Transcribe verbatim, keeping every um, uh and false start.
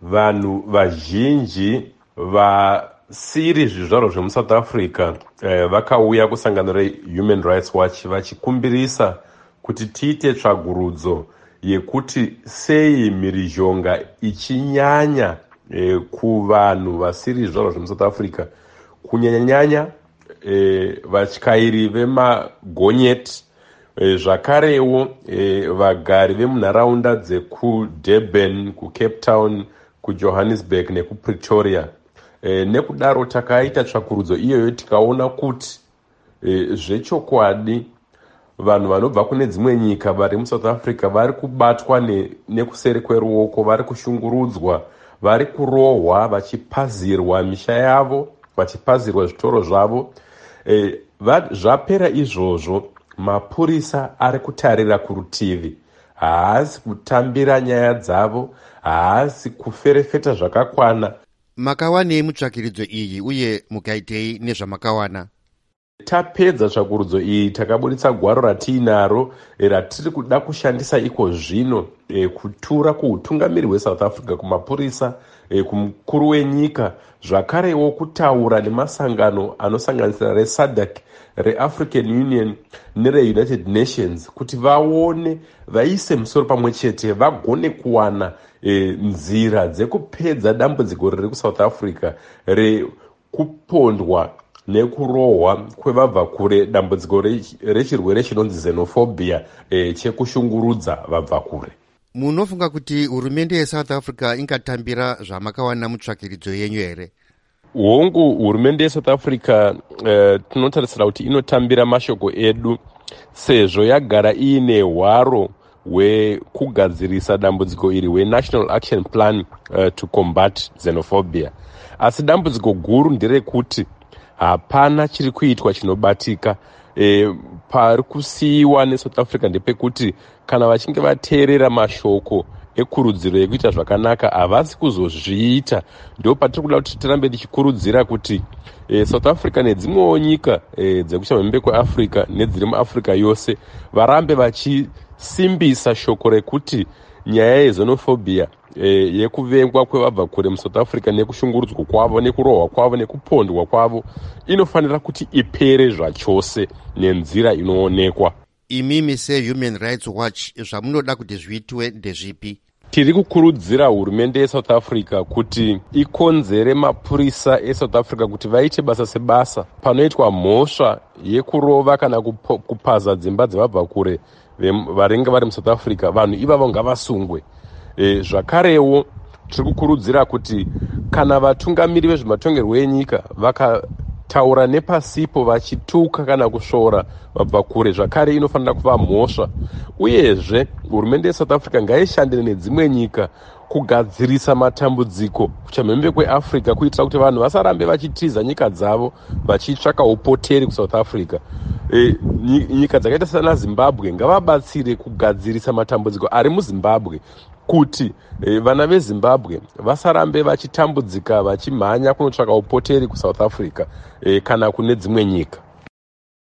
vanhu vazhinji vasiri zvizvarwa zvemusouth africa eh, vakauya kusangano rehuman rights watch vachikumbirisa kuti tiite tsvagurudzo yekuti sei mhirizhonga ichinyanya eh, kuvanhu vasiri zvizvarwa zvemusouth africa, kunyanyanyanya eh, vatyairi vemagonyeti, eh, zvakarewo eh, vagari vemunharaunda dzekudurban, kucape town, kujohannesburg nekupretoria. E, nekudaro takaita tsvakurudzo iyoyo tikaona kuti e, zvechokwadi vanhu vanobva kune dzimwe nyika vari musouth africa vari kubatwa ne, nekuseri kweruoko, vari kushungurudzwa, vari kurohwa, vachipazirwa misha yavo, vachipazirwa zvitoro zvavo. E, va, zvapera izvozvo mapurisa ari kutarira kurutivi, haasi kutambira nyaya dzavo, haasi kuferefeta zvakakwana. Makawanei mutsvakiridzo iyi uye mukaitei nezvamakawana? Tapedza tsvakurudzo iyi takabuditsa gwaro ratiinaro ratiri kuda kushandisa iko zvino e, kutura kuutungamiri hweSouth Africa kumapurisa, e, kumukuru wenyika, zvakarewo kutaura nemasangano anosanganisira reSADC, reAfrican Union nereUnited Nations kuti vaone, vaise musoro pamwe chete, vagone kuwana e, nzira dzekupedza dambudziko riri kuSouth Africa rekupondwa nekurohwa kwevabva kure, dambudziko rechirwere chinonzi xenophobia, e, chekushungurudza vabva kure. Munofunga kuti hurumende yeSouth Africa ingatambira zvamakawana mutsvakiridzo yenyu here? Hongu, hurumende yeSouth Africa uh, tinotarisira kuti inotambira mashoko edu sezvo yagara iine hwaro hwekugadzirisa dambudziko iri hweNational Action Plan uh, to Combat Xenophobia. Asi dambudziko guru nderekuti hapana chiri kuitwa chinobatika. E, pari kusiyiwa neSouth Africa ndepekuti kana vachinge vateerera mashoko ekurudziro yekuita zvakanaka havasi kuzozviita. Ndo patiri kuda kuti tirambe tichikurudzira kuti e, South Africa nedzimwewo nyika e, dzekuchamhembe kweAfrica nedziri muAfrica yose varambe vachisimbisa shoko rekuti nyaya yexenophobia e, yekuvengwa kwevabva kure muSouth Africa nekushungurudzwa kwavo, nekurohwa kwavo, nekupondwa kwavo inofanira kuti ipere zvachose nenzira inoonekwa. Imimi seHuman Rights Watch zvamunoda kuti zviitwe ndezvipi? Tiri kukurudzira hurumende yeSouth Africa kuti ikonzere mapurisa eSouth Africa kuti vaite basa sebasa panoitwa mhosva yekurova kana kupaza dzimba dzevabva kure varenga vari muSouth Africa. Vanhu ivavo ngavasungwe. E, zvakarewo tiri kukurudzira kuti kana vatungamiri vezvematongerwo enyika vakataura nepasipo vachituka kana kusvora vabva kure, zvakare inofanira kuva mhosva. Uyezve hurumende yeSouth Africa ngaishandire nedzimwe nyika kugadzirisa matambudziko kuchamhembe kweAfrica kuitira kuti vanhu vasarambe vachitiza nyika dzavo vachitsvaka upoteri kuSouth Africa. E, nyika dzakaita sana Zimbabwe ngavabatsire kugadzirisa matambudziko ari muZimbabwe kuti e, vana veZimbabwe vasarambe vachitambudzika vachimhanya kunotsvaka upoteri kuSouth Africa e, kana kune dzimwe nyika.